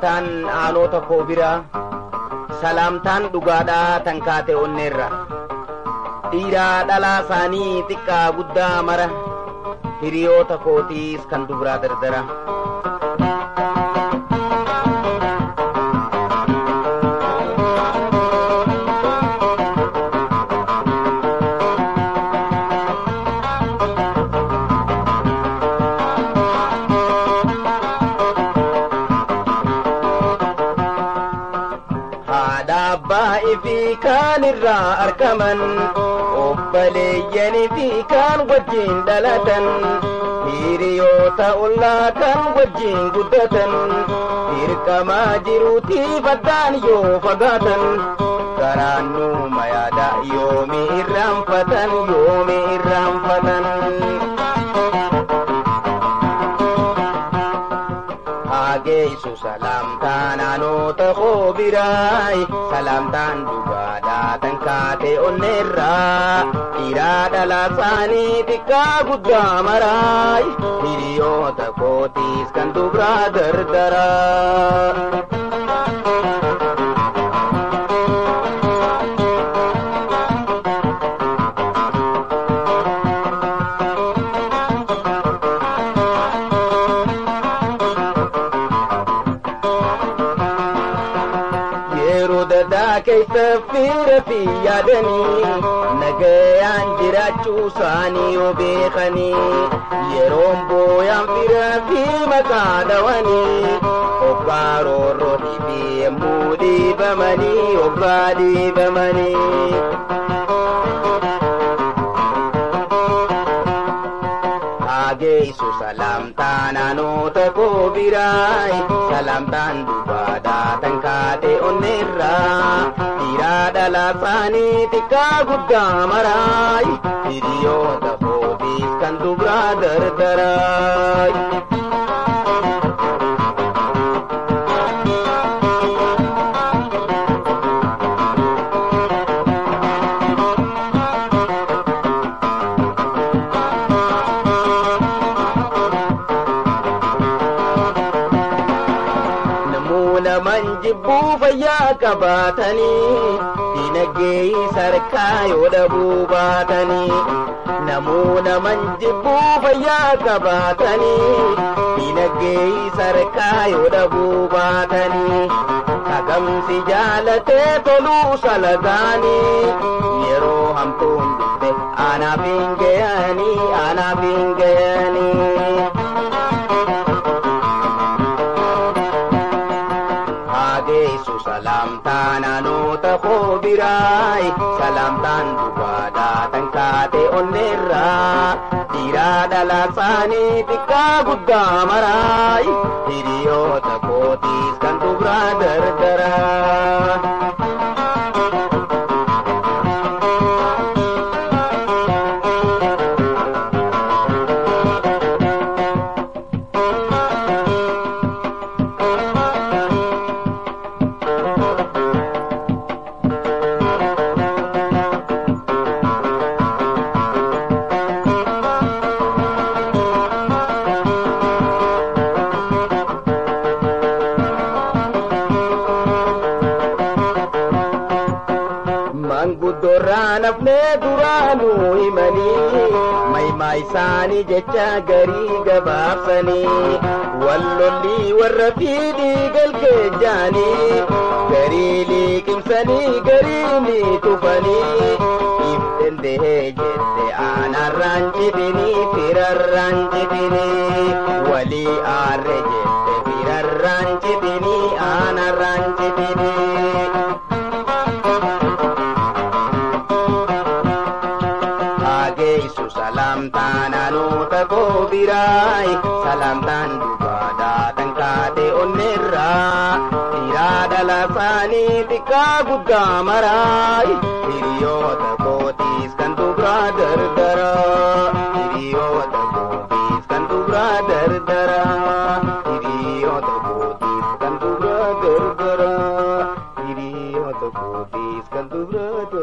salamtaan aanota koo bira salamtaan dhugaadhaa tan kaate onneerra dhiiraa dhalaa isaanii xiqqaa guddaa mara hiriyoota kootiis kan dubraa dardara في كان الرا أركمن وبليني في كان وجين دلتن هيريوتا أولا كان وجين قدتن هيركما جروتي فتان يو فقاتن كرانو ميادا يومي إرام فتن يومي إرام فتن Yesu salamtaan anoota koo biraay salamtaan dhugaadhaatan kaate onneerraa dhiiraa dhalaa isaanii xiqqaa guddaa maraay hiriyoota kootiis kan dubraa dardaraa. كيف في يدني نجيان جراتشو ساني وبيخني يروم بويام في مكادواني وقارو روحي في مودي بمني وقادي بمني Yesu salamtaan anoota koo biraay salamtaan dhugaadhaatan kaate onneerraa dhiiraa dhalaa isaanii xiqqaa guddaa maraay hiriyoota kootiis kan dubraa dardaraay. Bufaya kabatani dinagee sarkaa yoo dhabuu baatani namoota manjibuu fayyaa kabatani dinagee sarkaa yoo dhabuu baatani hagamsi jaalatee toluu salagaani yeroo hamtuun dhufte anaaf hin ga'ani anaaf hin ga'ani. Salamtaan anoota koo biraay salamtaan dhugaadhaatan kaate onneerraa dhiiraa dhalaa isaanii xiqqaa guddaa maraay hiriyoota kootiis kan dubraa dardaraa. Maisani jecha garii gabaabsanii wallolii warra fiidii galgeejjaanii garii liqimsanii garii ni tufanii ibsendee jette aanarraan jibinii firarraan jibinii walii aarre jette firarraan jibinii aanarraan jibinii. Salamtaan anoota koo biraay salamtaan dhugaadhaatan kaate onneerraa dhiiraa dhalaa isaanii xiqqaa guddaa maraay hiriyoota kootiis kan dubraa dardaraa hiriyoota kootiis kan dubraa dardaraa hiriyoota kootiis kan dubraa dardaraa hiriyoota kootiis kan dubraa dardaraa.